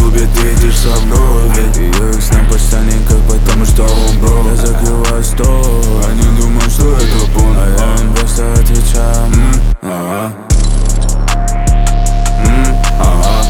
любит, видишь со мной. Ведь ее их снам постоянненько, потому что он бро. Я закрываю стол, они думают, что это пон, а я им просто отвечаю ага. Ага.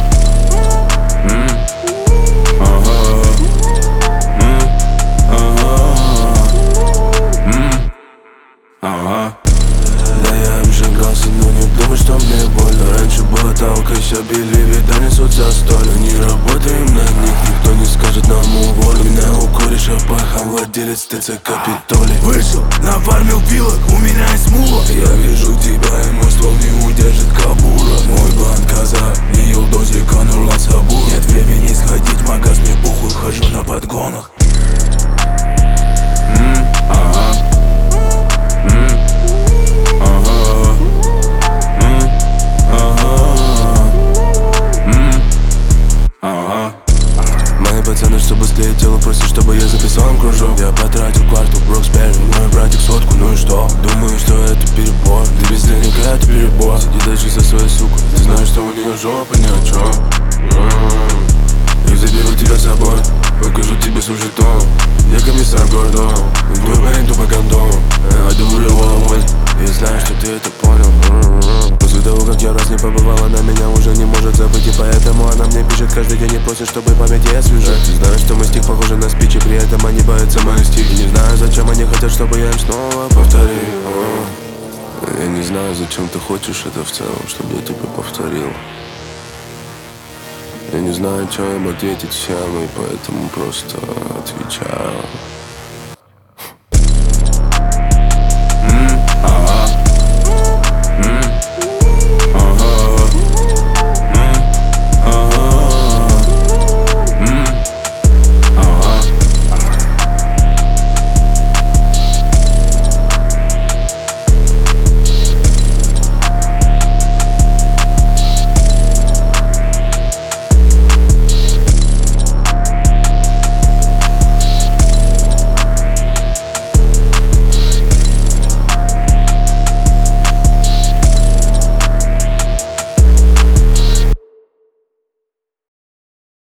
Ага. Да я им сжигался, но не думай, что мне больно. Раньше было толкайся, били, ведь да несут за столь. Не работаем на них, никто не скажет нам уволь. Меня укуришь, а пахом владелец ТЦ Капитолий. Вышел, нафармил пилок, у меня есть мула. Я вижу тебя, и мой ствол не удержит кабура. Мой банк казак, не ел дозик, а нурла сабур. Нет времени сходить в магаз, мне похуй, хожу на подгонах. Мои пацаны, что быстрее тело просят, чтобы я записал им кружок. Я потратил кварту, Броксберри, мой братик сотку, ну и что? Думаю, что это перебор, да без денег это перебор. Сиди дальше со своей сукой, ты знаешь, что у нее жопа ни о чем. Я заберу тебя с собой, покажу тебе свой жетон. Я комиссар Гордон, твой парень тупо кондом. I do really what I want. Я знаю, что ты это понял. После того, как я раз не побывала, она меня уже не может забыть. И поэтому она мне пишет каждый день и просит, чтобы память я освежил. Ты знаешь, что мой стих похож на спич, и при этом они боятся моих стих. И не знаю, зачем они хотят, чтобы я им снова повторил. Я не знаю, зачем ты хочешь это в целом, чтобы я тебе повторил. Я не знаю, что им ответить всем, и поэтому просто отвечаю.